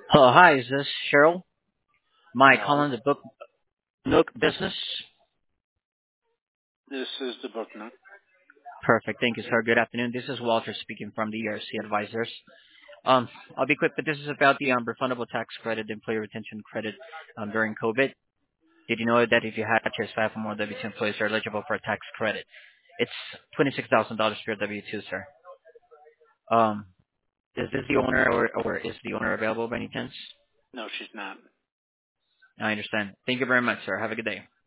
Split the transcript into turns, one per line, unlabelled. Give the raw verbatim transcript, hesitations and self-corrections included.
Hello, hi, is this Cheryl? My
No,
calling the book Nook business.
this is the book nook.
Perfect, thank you, sir. Good afternoon. This is Walter speaking from the E R C Advisors. Um, I'll be quick, but this is about the um, refundable tax credit, employee retention credit um, during COVID. Did you know that if you had just five or more W two employees, you're eligible for a tax credit? It's twenty-six thousand dollars for your W two, sir. Um, is this the owner, or, or is the owner available by any chance?
No, she's not.
I understand. Thank you very much, sir. Have a good day.